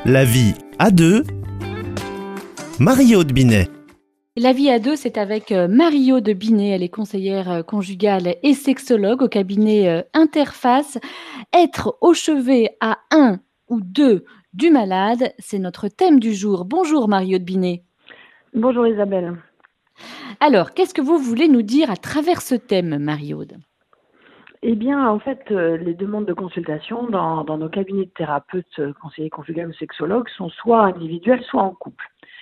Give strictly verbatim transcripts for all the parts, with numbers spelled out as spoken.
La vie à deux, Marie-Aude Binet. La vie à deux, c'est avec Marie-Aude Binet. Elle est conseillère conjugale et sexologue au cabinet Interface. Être au chevet à un ou deux du malade, c'est notre thème du jour. Bonjour Marie-Aude Binet. Bonjour Isabelle. Alors, qu'est-ce que vous voulez nous dire à travers ce thème, Marie-Aude ? Eh bien, en fait, euh, les demandes de consultation dans, dans nos cabinets de thérapeutes, euh, conseillers conjugaux ou sexologues sont soit individuelles, soit en couple.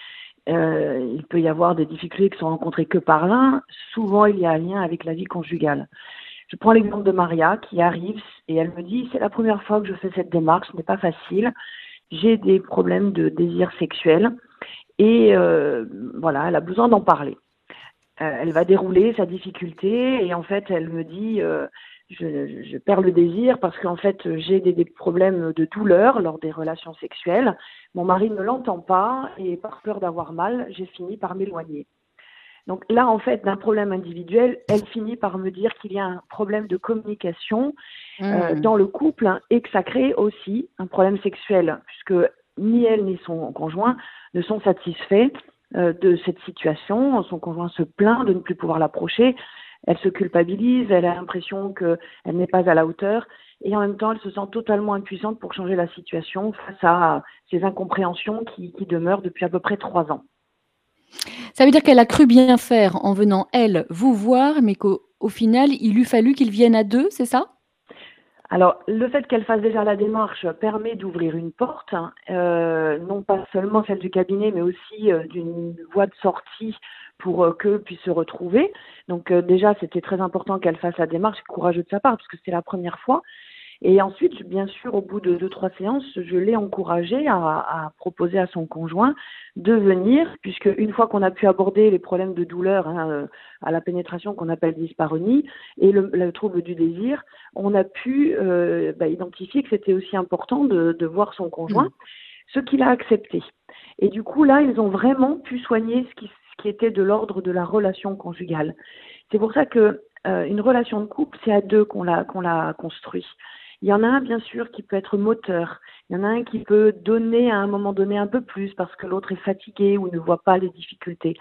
Euh, il peut y avoir des difficultés qui sont rencontrées que par l'un. Souvent, il y a un lien avec la vie conjugale. Je prends l'exemple de Maria qui arrive et elle me dit « c'est la première fois que je fais cette démarche, ce n'est pas facile. J'ai des problèmes de désir sexuel et euh, voilà, elle a besoin d'en parler. Euh, elle va dérouler sa difficulté et en fait, elle me dit euh, « Je, je perds le désir parce qu'en fait, j'ai des, des problèmes de douleur lors des relations sexuelles. Mon mari ne l'entend pas et par peur d'avoir mal, j'ai fini par m'éloigner. » Donc là, en fait, d'un problème individuel, elle finit par me dire qu'il y a un problème de communication mmh. euh, dans le couple hein, et que ça crée aussi un problème sexuel puisque ni elle ni son conjoint ne sont satisfaits euh, de cette situation. Son conjoint se plaint de ne plus pouvoir l'approcher. Elle se culpabilise, elle a l'impression qu'elle n'est pas à la hauteur et en même temps, elle se sent totalement impuissante pour changer la situation face à ces incompréhensions qui, qui demeurent depuis à peu près trois ans. Ça veut dire qu'elle a cru bien faire en venant, elle, vous voir, mais qu'au au final, il eût fallu qu'ils viennent à deux, c'est ça ? Alors, le fait qu'elle fasse déjà la démarche permet d'ouvrir une porte, euh, non pas seulement celle du cabinet, mais aussi euh, d'une voie de sortie pour euh, qu'eux puissent se retrouver. Donc euh, déjà, c'était très important qu'elle fasse la démarche, courageux de sa part, parce que c'était la première fois. Et ensuite, bien sûr, au bout de deux, trois séances, je l'ai encouragée à, à proposer à son conjoint de venir, puisque une fois qu'on a pu aborder les problèmes de douleur hein, à la pénétration qu'on appelle dyspareunie et le, le trouble du désir, on a pu euh, bah, identifier que c'était aussi important de, de voir son conjoint, mmh. ce qu'il a accepté. Et du coup, là, ils ont vraiment pu soigner ce qui, ce qui était de l'ordre de la relation conjugale. C'est pour ça que euh, une relation de couple, c'est à deux qu'on l'a, qu'on l'a construit. Il y en a un, bien sûr, qui peut être moteur. Il y en a un qui peut donner à un moment donné un peu plus parce que l'autre est fatigué ou ne voit pas les difficultés.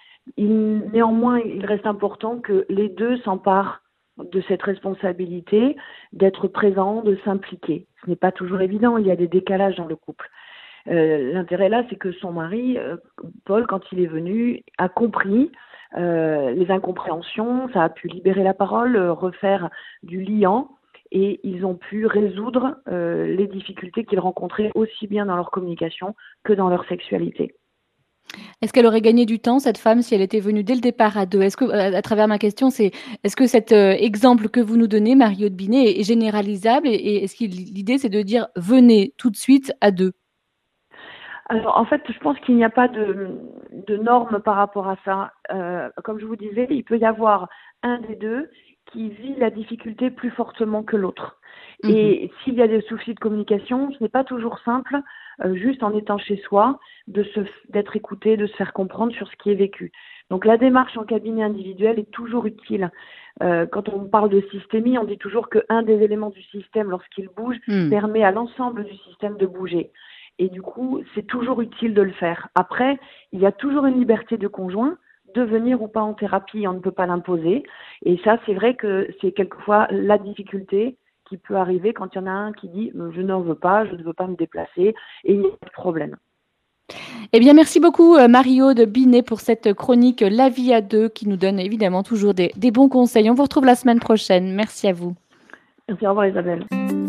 Il, néanmoins, il reste important que les deux s'emparent de cette responsabilité, d'être présents, de s'impliquer. Ce n'est pas toujours évident, il y a des décalages dans le couple. Euh, l'intérêt là, c'est que son mari, euh, Paul, quand il est venu, a compris euh, les incompréhensions, ça a pu libérer la parole, euh, refaire du liant. Et ils ont pu résoudre euh, les difficultés qu'ils rencontraient aussi bien dans leur communication que dans leur sexualité. Est-ce qu'elle aurait gagné du temps, cette femme, si elle était venue dès le départ à deux ? Est-ce que, à travers ma question, c'est est-ce que cet euh, exemple que vous nous donnez, Marie-Aude Binet, est, est généralisable et, et est-ce que l'idée, c'est de dire venez tout de suite à deux ? Alors, en fait, je pense qu'il n'y a pas de, de normes par rapport à ça. Euh, comme je vous disais, il peut y avoir un des deux qui vit la difficulté plus fortement que l'autre. Mmh. Et s'il y a des soucis de communication, ce n'est pas toujours simple, euh, juste en étant chez soi, de se, d'être écouté, de se faire comprendre sur ce qui est vécu. Donc la démarche en cabinet individuel est toujours utile. Euh, quand on parle de systémie, on dit toujours qu'un des éléments du système, lorsqu'il bouge, mmh. permet à l'ensemble du système de bouger. Et du coup, c'est toujours utile de le faire. Après, il y a toujours une liberté de conjoint de venir ou pas en thérapie, on ne peut pas l'imposer. Et ça, c'est vrai que c'est quelquefois la difficulté qui peut arriver quand il y en a un qui dit « je n'en veux pas, je ne veux pas me déplacer » et il n'y a pas de problème. Eh bien, merci beaucoup Marie-Aude Binet pour cette chronique La vie à deux qui nous donne évidemment toujours des, des bons conseils. On vous retrouve la semaine prochaine. Merci à vous. Merci, au revoir Isabelle.